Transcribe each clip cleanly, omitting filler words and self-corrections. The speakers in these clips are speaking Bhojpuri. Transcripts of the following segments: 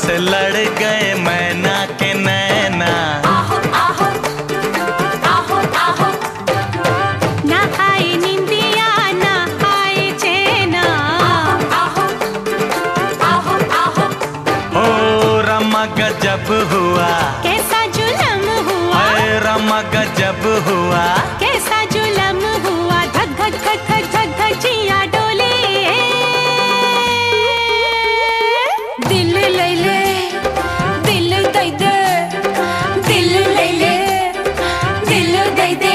से लड़ गए मैना के नैना। आहो आहो आहो आहो, ना आए निंदिया ना आए चैना। आहो आहो आहो, ओ रमा गजब हुआ, कैसा जुलम हुआ, अरे रमा गजब हुआ, कैसा जुलम हुआ। धक धक धक धक धक धक जिया डोले। दिल ले ले, दिल दे दे, दिल ले ले, दिल दे दे।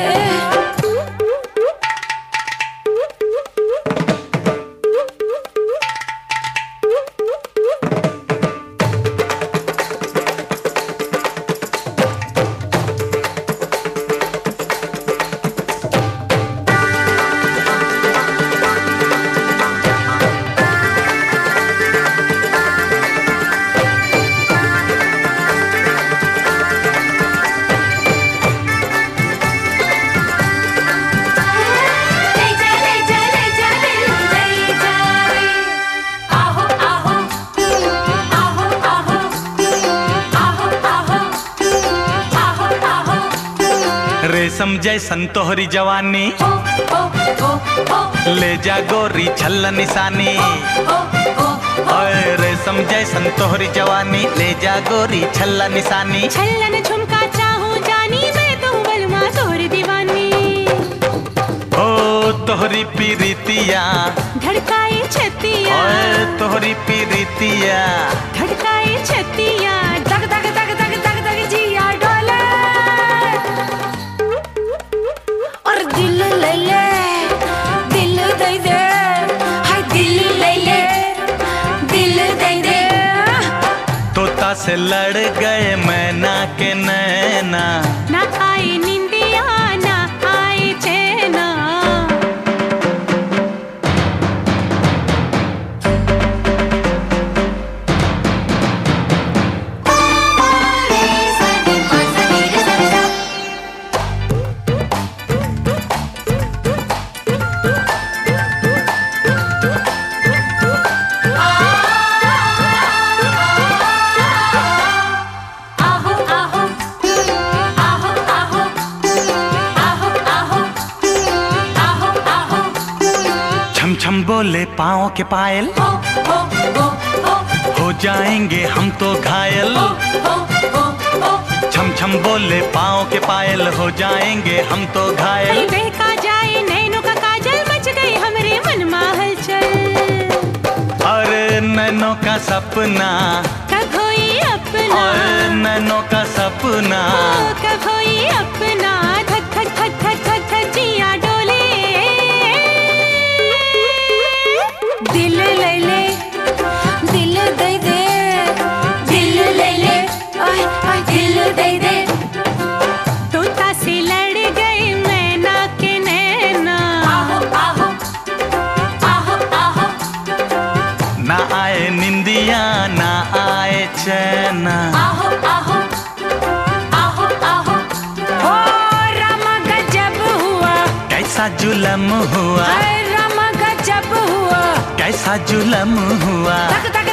रेशम जैसन तोहरी जवानी, ले जा गोरी छल्ला निशानी। ओए रेशम जैसन तोहरी जवानी, ले जा गोरी छल्ला निशानी। छल्लन झुमका चाहूं जानी, मैं तो बलमा तोहरी दीवानी। ओ तोहरी पीरितिया, धड़काए छतिया, ओए तोहरी पीरितिया, धड़काए छतिया। दग दग दग दग दग दग जिया डोले। और दिल ले ले, दिल दे दे, हाय दिल ले ले, दिल दे दे। तोता से लड़ गए मैना के नैना। ना आए निंदिया ना आए चैना। आहो आहो आहो आहो आहो आहो आहो आहो, छम छम बोले पाँव के पायल, हो हो हो हो हो जाएंगे हम तो घायल। हो हो हो, छम छम बोले पाँव के पायल, हो जाएंगे हम तो कहीं घायल। बहका जाए नैनों का काजल, मच गई हमरे मन में हलचल। अरे नैनों का सपना, कब होई अपना, और नैनों का सपना। कब होई अपना। धक धक धक धक धक धक जिया डोले। दिल ले ले, दिल दे दे, दिल ले ले, आय आय दिल दे दे। तोता से लड़ गए मैना के नैना। आहो आहो आहो आहो, ना आए निंदिया ना आए चैना। आहो आहो आहो आहो, ओ रमा गजब हुआ, कैसा जुलम हुआ, हाय रमा गजब हुआ। कैसा जुलम हुआ। तक तक